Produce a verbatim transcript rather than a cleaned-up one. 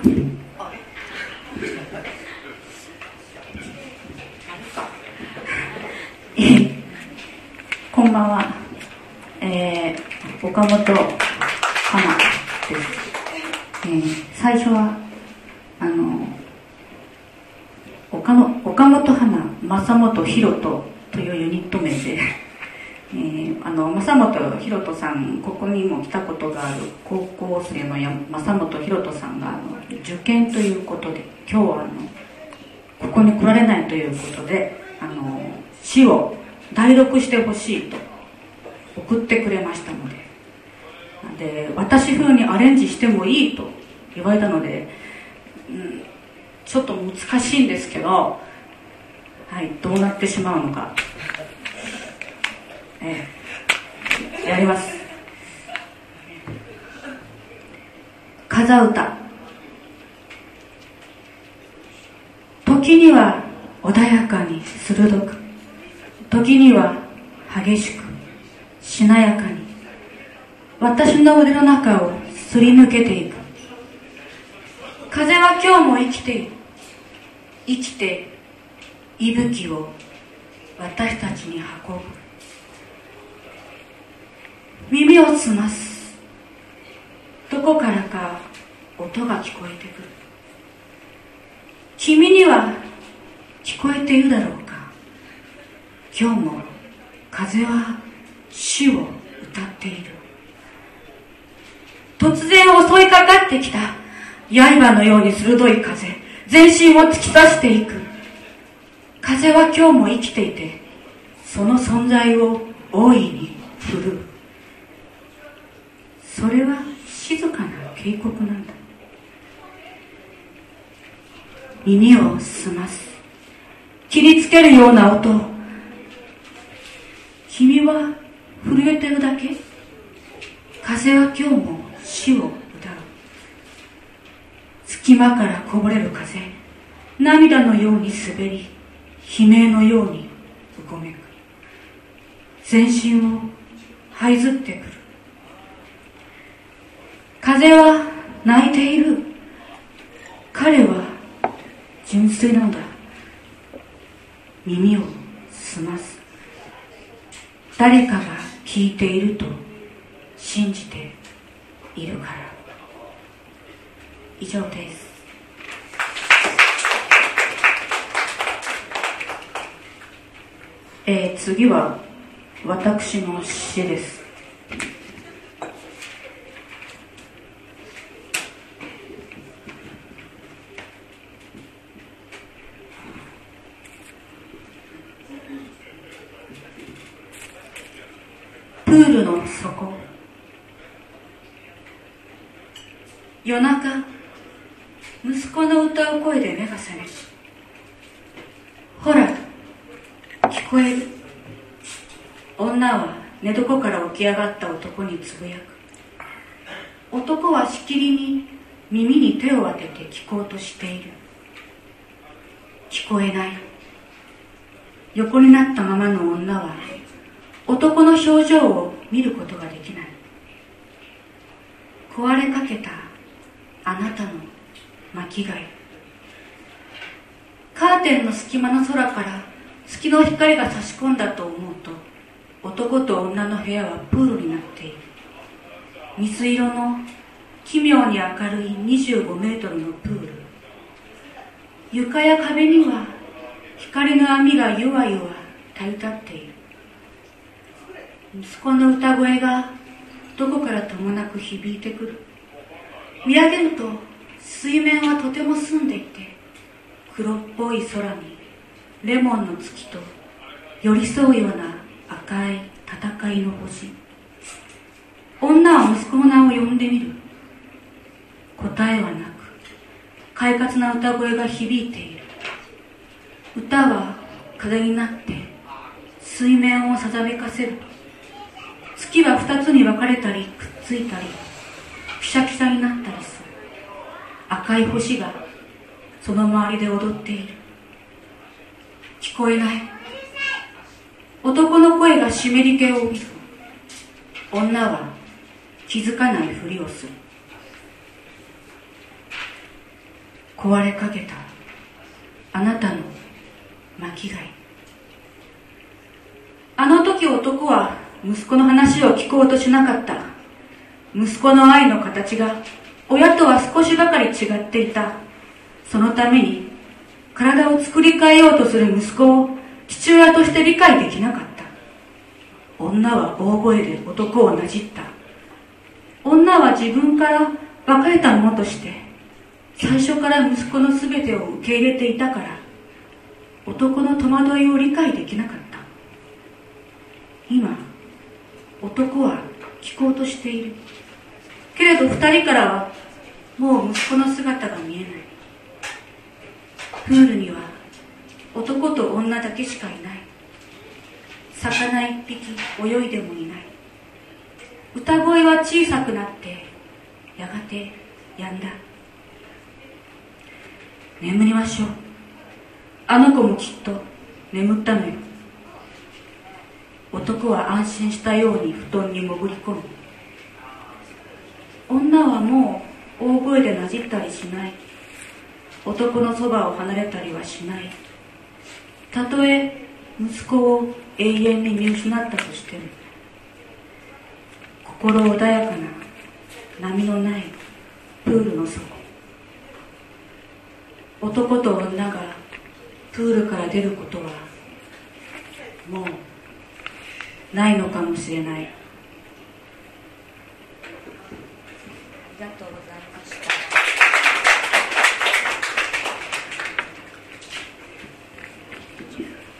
こんばんは、えー、岡本花です、えー、最初はあの 岡, の岡本花正本ひろとというユニット名で、えー、あの正本ひろとさん、ここにも来たことがある高校生の正本ひろとさんがあの受験ということで今日はあのここに来られないということで、あの詩を代読してほしいと送ってくれましたので、で私風にアレンジしてもいいと言われたので、うん、ちょっと難しいんですけど、はい、どうなってしまうのか、えー、やります。風歌。時には穏やかに鋭く、時には激しくしなやかに私の腕の中をすり抜けていく。風は今日も生きている。生きて息吹を私たちに運ぶ。耳を澄ます。どこからか音が聞こえてくる。君には聞こえているだろうか。今日も風は死を歌っている。突然襲いかかってきた刃のように鋭い風、全身を突き刺していく。風は今日も生きていて、その存在を大いに振るう。それは静かな警告なんだ。耳を澄ます。切りつけるような音。君は震えてるだけ？風は今日も死を歌う。隙間からこぼれる風、涙のように滑り、悲鳴のようにうごめく。全身を這いずってくる。風は泣いている。彼は純粋なんだ。耳を澄ます。誰かが聞いていると信じているから。以上です。えー、次は私の詩です。プールの底。夜中、息子の歌う声で目が覚めし、ほら、聞こえる。女は寝床から起き上がった男につぶやく。男はしきりに耳に手を当てて聞こうとしている。聞こえない。横になったままの女は男の表情を見ることができない。壊れかけたあなたの巻貝。カーテンの隙間の空から月の光が差し込んだと思うと、男と女の部屋はプールになっている。水色の奇妙に明るいにじゅうごメートルのプール。床や壁には光の網がゆわゆわ垂り立っている。息子の歌声がどこからともなく響いてくる。見上げると水面はとても澄んでいて、黒っぽい空にレモンの月と寄り添うような赤い戦いの星。女は息子の名を呼んでみる。答えはなく、快活な歌声が響いている。歌は風になって水面をさざめかせる。月は二つに分かれたりくっついたり、くしゃくしゃになったりする。赤い星がその周りで踊っている。聞こえない。男の声が湿り気を帯びる。女は気づかないふりをする。 壊れかけたあなたの巻貝。あの時男は息子の話を聞こうとしなかった。息子の愛の形が親とは少しばかり違っていた。そのために体を作り変えようとする息子を父親として理解できなかった。女は大声で男をなじった。女は自分から別れたものとして最初から息子のすべてを受け入れていたから、男の戸惑いを理解できなかった。今男は聞こうとしている。けれど二人からはもう息子の姿が見えない。プールには男と女だけしかいない。魚一匹泳いでもいない。歌声は小さくなってやがて止んだ。眠りましょう。あの子もきっと眠ったのよ。男は安心したように布団に潜り込む。女はもう大声でなじったりしない。男のそばを離れたりはしない。たとえ息子を永遠に見失ったとしても、心穏やかな波のないプールの底。男と女がプールから出ることはもうないのかもしれない。ありがとう。